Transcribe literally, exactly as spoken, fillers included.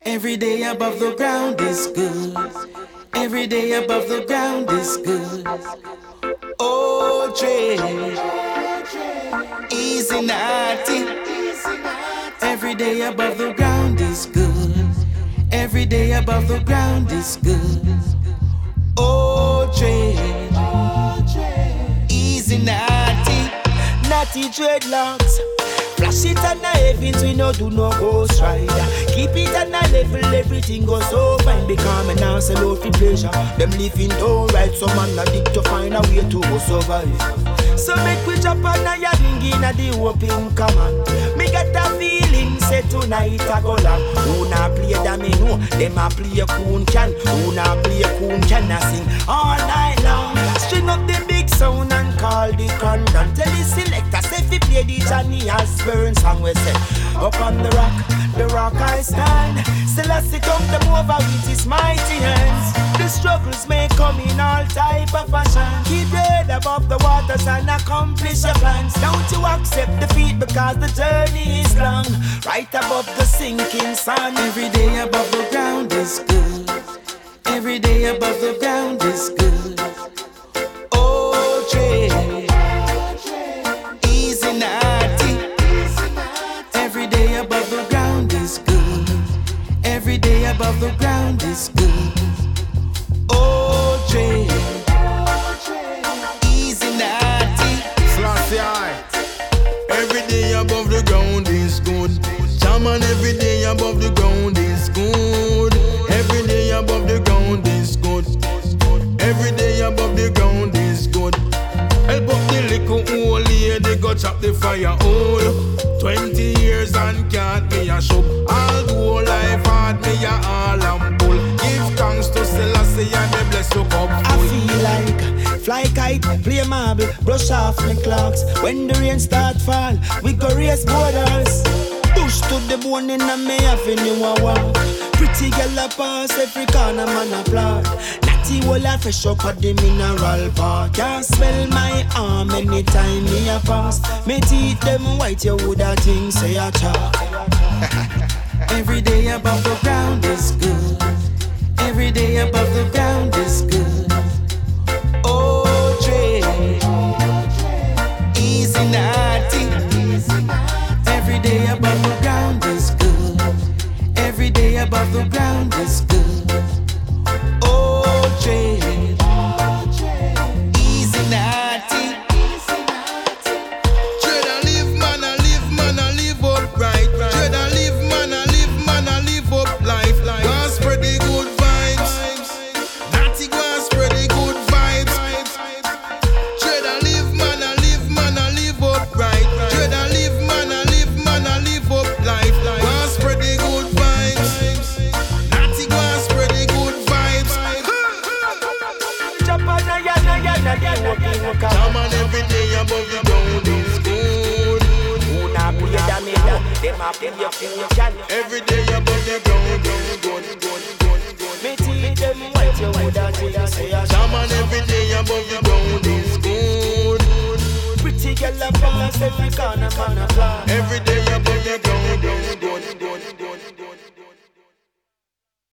Every day above the ground is good. Every day above the ground is good. Oh, Dre, easy naughty. Every day above the ground is good. Every day above the ground is good. Oh, Dre, easy naughty. Naughty dreadlocks. Flash it on the heavens, we no do no ghost rider. Keep it on the level, everything goes so fine. Become an answer, low for pleasure. Them living don't right, so man addict to find a way to go survive. So make we jump on a ring in a the open command. Me get a feeling, say tonight I go long. Who na play that me know, them a play a coon can. Who na play a coon can a sing all night long. String up the big sound and call the condom. Tell the selector, say if he play the Johnny Osbourne song we say. Up on the rock, the rock I stand. Still I sit up them over with his mighty hands. The struggles may come in all type of fashion. Keep your head above the waters and accomplish your plans. Don't you accept defeat because the journey is long. Right above the sinking sun. Every day above the ground is good. Every day above the ground is good. Oh, Dre, easy naughty. Every day above the ground is good. Every day above the ground is good. Oh, Dre, easy naughty. Slassy eye. Every day above the ground is good. Shaman, every day above the ground is good. Every day above the ground is good. Every day above the ground is good. Help up the little old lady, go chop the fire hole. Twenty years and can't be a show. All do life hard, me a all and bull. Give thanks to Selassie and the bless you up. I feel like fly kite, play marble, brush off my clocks. When the rain start fall, we go race borders. Push to the bone in a me avenue a walk. Pretty girl a pass, every corner man applaud. Natty will a fresh up at the mineral park. Can't smell my arm anytime me a pass. Me teeth them white, you woulda think say a chalk. Every day above the ground is good. Every day above the ground is good. Oh, Dre, easy naughty. Every day above the ground is good. Every day above the ground is good. Oh, Dre, easy naughty. Dread a live, man, a live, man, a live up right. Dread a live, man, a live, man, a live up life. Go and spread the good vibes. Natty go and spread the good vibes. Dread a live, man, a live, man, a live up right. Dread a live, man, a live, man, a live up life. Go and spread the good vibes. Natty go and spread the good vibes. Come on, every day above the ground is good. Every day above the ground is good. Come on, every day above the ground is good. Pretty girl a pass, every corner man a fly. Every day above the ground